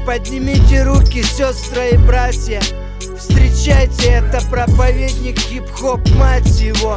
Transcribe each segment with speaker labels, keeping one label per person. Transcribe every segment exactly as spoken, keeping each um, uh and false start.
Speaker 1: Поднимите руки, сестры и братья. Встречайте, это проповедник хип-хоп, мать его.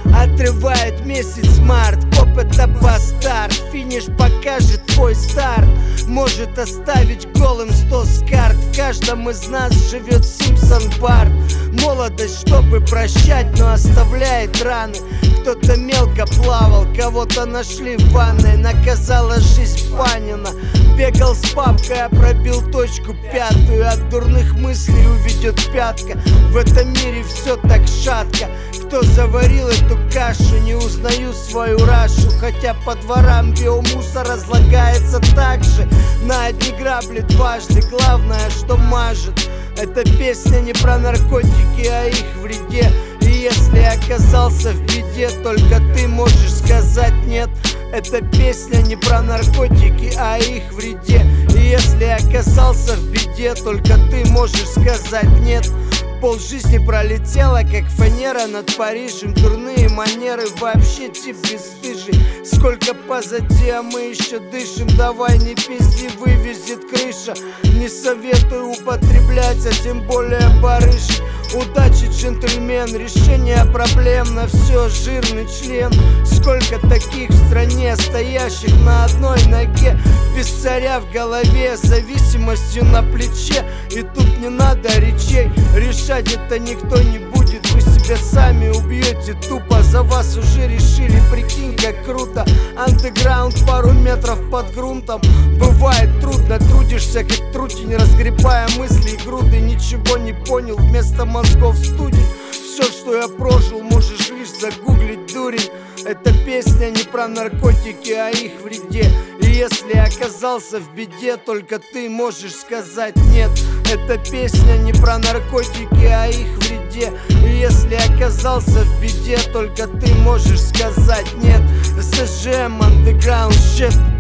Speaker 1: Отрывает месяц март, поп это бастард. Финиш покажет твой старт, может оставить голым сто с карт. В каждом из нас живет Симпсон Барт. Молодость, чтобы прощать, но оставляет раны. Кто-то мелко плавал, кого-то нашли в ванной. Наказала жизнь Панина. Бегал с папкой, а пробил точку пятую. От дурных мыслей уведет пятка. В этом мире все так шатко. Кто заварил эту кашу, не узнаю свою рашу. Хотя по дворам биомусор разлагается так же. На одни грабли дважды, главное, что мажет. Эта песня не про наркотики, а их вреде. И если оказался в беде, только ты можешь сказать нет. Эта песня не про наркотики, а их вреде. И если оказался в беде, только ты можешь сказать нет. Полжизни пролетела, как фанера над Парижем. Дурные манеры, вообще тип бесстыжий. Сколько позади, а мы еще дышим. Давай не пизди, вывезет крыша. Не советую употреблять, а тем более барыши. Удачи, джентльмен, решение проблем на все, жирный член. Сколько таких в стране, стоящих на одной ноге, без царя в голове, зависимостью на плече. И тут не надо речей, решать это никто не будет. Вы себя сами убьете тупо, за вас уже решили, прикинь как круто. Андеграунд пару метров под грунтом. Бывает трудно, трудишься как трутень, разгребая мысли и груды. Ничего не понял, вместо мозгов студень. Все, что я прожил, можешь лишь загуглить, дурень. Эта песня не про наркотики, а их вреде. И если оказался в беде, только ты можешь сказать нет. Эта песня не про наркотики, а их вреде. И если оказался в беде, только ты можешь сказать нет. эс эс джи эм, Underground Shit.